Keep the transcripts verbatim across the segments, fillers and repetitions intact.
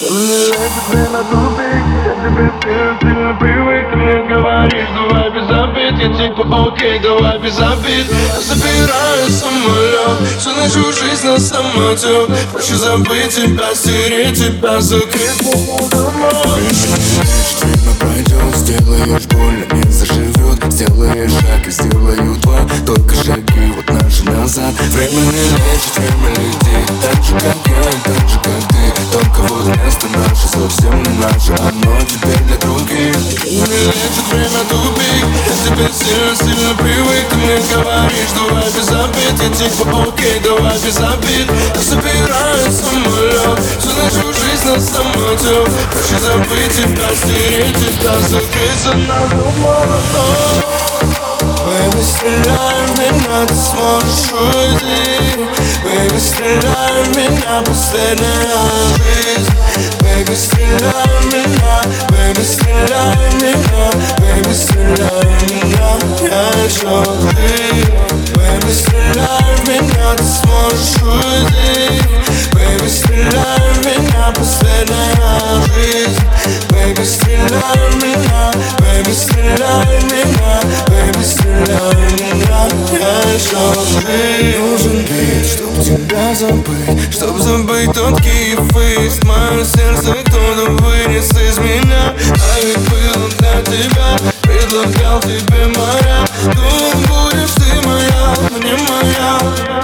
Мне лежит время тупик, я тебе сильно, сильно привык. Ты мне говоришь, давай без обид. Я типа окей, давай без обид. Я забираю самолет, всю нашу жизнь на самотек. Проще забыть тебя, стереть тебя, закрыть моему домой. Время пройдет, сделаешь больно, не заживет. Сделаешь шаг и сделаю два, только шаги вот наши назад. Время не лечит, время летит, так же как я и так же как ты. Только вот место наше совсем не наше, оно теперь для других. Не лечит время тупик, я тебе сильно, сильно привык. Ты мне говоришь, давай без обид. Я типа окей, давай без обид. Я забираю самолет, всю нашу жизнь на самотек. Проще забыть тебя, стереть тебя, закрыться на молоток. Baby, стреляй в меня, ты сможешь уйти. Baby, стреляй в меня, последняя жизнь. Baby, стреляй в меня, baby, стреляй в меня. Baby, стреляй в меня, я еще ты. Baby, стреляй в меня, ты сможешь уйти. Baby, стреляй в меня, последняя жизнь. Baby, стреляй в меня, baby, стреляй в меня. Baby, стреляй в меня, я еще ты. Нужен бит, чтоб тебя забыть, Чтоб забыть тот кифист, мое сердце кто-то вынес из меня. А ведь было для тебя, предлагал тебе моря. Тут будешь ты моя, не моя.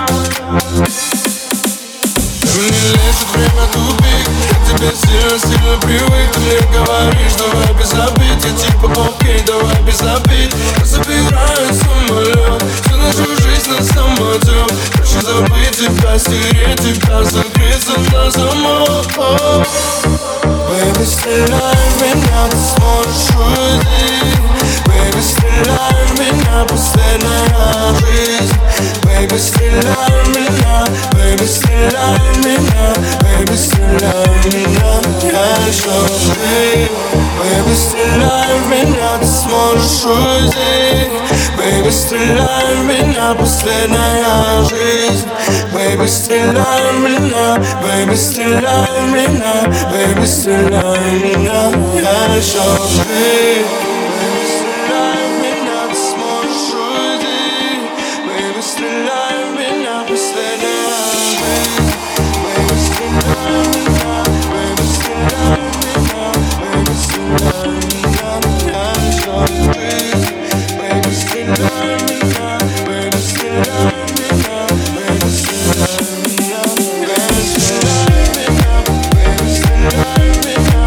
Не лечит время тупик, я тебе сильно, сильно привык. Ты мне говоришь, давай без обид. Я типа окей, давай без обид. Я забираю самолет, всю нашу жизнь на самотек. Проще забыть тебя, стереть тебя, закрыться на замок. Baby, стреляй в меня, ты сможешь уйти. Baby, стреляй в меня, последняя жизнь. Baby, стреляй в меня, baby, стреляй в меня. Baby, стреляй в меня, я еще ты. Baby, стреляй в меня, ты сможешь уйти. Baby, стреляй в меня, последняя жизнь. Baby, стреляй в меня, baby, стреляй в меня. Baby, стреляй в меня, я еще ты. Baby, стреляй в меня, ты сможешь уйти. Baby, стреляй в меня, последняя жизнь. Baby, стреляй в меня, baby, стреляй в меня. Baby, стреляй в меня, я еще ты. Baby, стреляй в меня, baby, стреляй в меня. Baby, стреляй в меня, baby, стреляй в меня. Baby, стреляй в меня.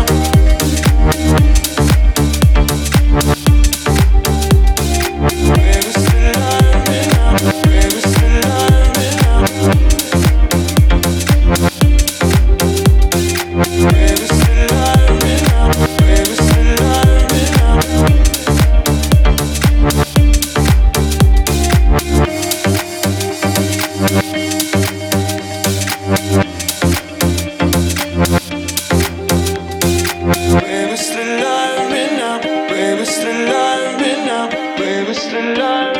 Baby, стреляй в меня, baby, стреляй в меня. Baby, стреляй в меня, baby, стреляй в меня. Baby, стреляй в меня, baby, стреляй в меня, baby, стреляй.